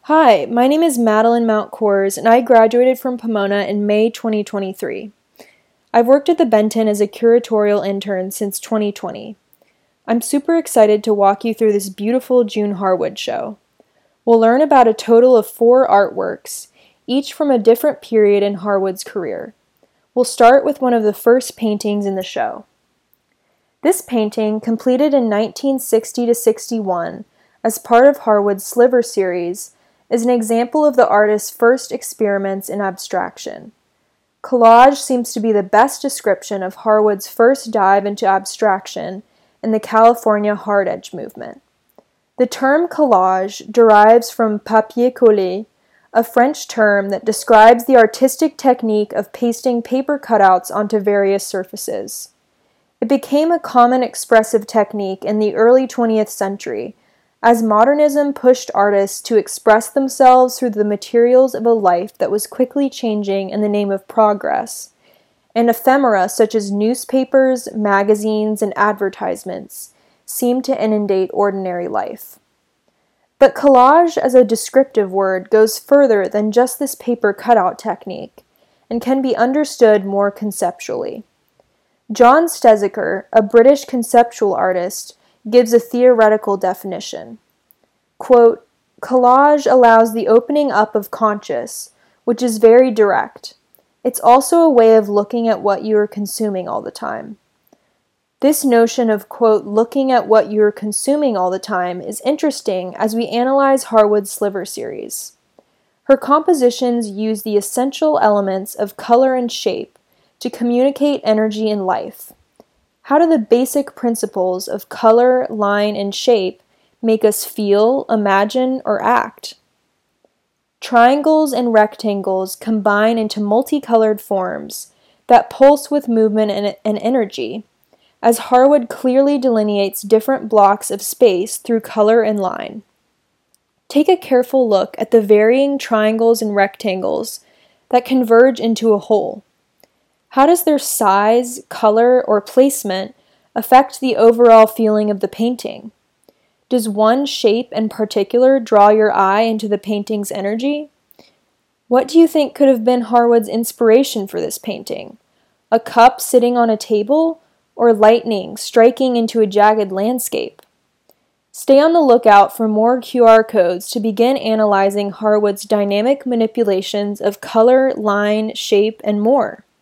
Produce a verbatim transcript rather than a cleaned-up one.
Hi, my name is Madeline Mount Kors, and I graduated from Pomona in May twenty twenty-three. I've worked at the Benton as a curatorial intern since twenty twenty. I'm super excited to walk you through this beautiful June Harwood show. We'll learn about a total of four artworks, each from a different period in Harwood's career. We'll start with one of the first paintings in the show. This painting, completed in nineteen sixty to sixty-one as part of Harwood's Sliver series, is an example of the artist's first experiments in abstraction. Collage seems to be the best description of Harwood's first dive into abstraction in the California hard edge movement. The term collage derives from papier-collé, a French term that describes the artistic technique of pasting paper cutouts onto various surfaces. It became a common expressive technique in the early twentieth century, as modernism pushed artists to express themselves through the materials of a life that was quickly changing in the name of progress, and ephemera such as newspapers, magazines, and advertisements seemed to inundate ordinary life. But collage as a descriptive word goes further than just this paper cutout technique, and can be understood more conceptually. John Stezeker, a British conceptual artist, gives a theoretical definition. Quote, "Collage allows the opening up of conscious, which is very direct. It's also a way of looking at what you are consuming all the time." This notion of, quote, looking at what you are consuming all the time is interesting as we analyze Harwood's Sliver series. Her compositions use the essential elements of color and shape to communicate energy and life. How do the basic principles of color, line, and shape make us feel, imagine, or act? Triangles and rectangles combine into multicolored forms that pulse with movement and, and energy, as Harwood clearly delineates different blocks of space through color and line. Take a careful look at the varying triangles and rectangles that converge into a whole. How does their size, color, or placement affect the overall feeling of the painting? Does one shape in particular draw your eye into the painting's energy? What do you think could have been Harwood's inspiration for this painting? A cup sitting on a table, or lightning striking into a jagged landscape? Stay on the lookout for more Q R codes to begin analyzing Harwood's dynamic manipulations of color, line, shape, and more.